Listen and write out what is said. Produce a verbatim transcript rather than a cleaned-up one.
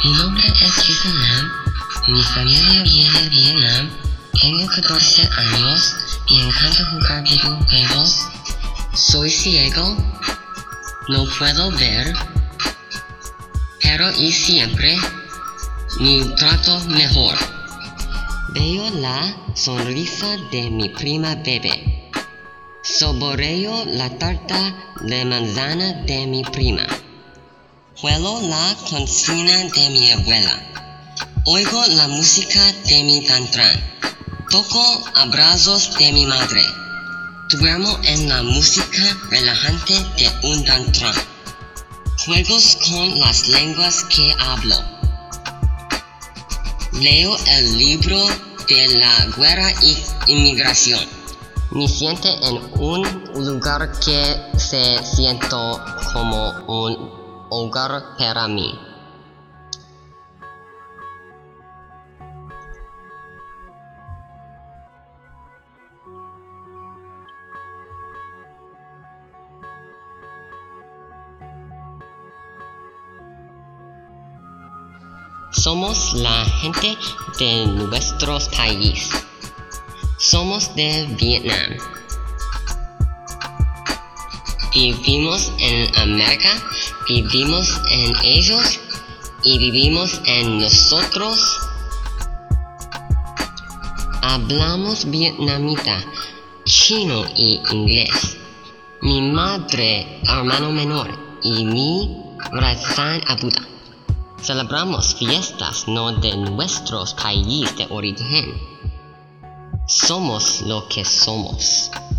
Mi nombre es Jason Lam, mi familia viene de Vietnam, tengo catorce años, me encanta jugar videojuegos, soy ciego, no puedo ver, pero y siempre me trato mejor. Veo la sonrisa de mi prima bebé, saboreo la tarta de manzana de mi prima. Huelo la cocina de mi abuela. Oigo la música de mi tantrán. Toco abrazos de mi madre. Duermo en la música relajante de un tantrán. Juegos con las lenguas que hablo. Leo el libro de la guerra y inmigración. Me siento en un lugar que se siento como un hogar para mí. Somos la gente de nuestro país. Somos de Vietnam. Vivimos en América, vivimos en ellos y vivimos en nosotros. Hablamos vietnamita, chino y inglés. Mi madre, hermano menor, y mi razón a Buda. Celebramos fiestas no de nuestros países de origen. Somos lo que somos.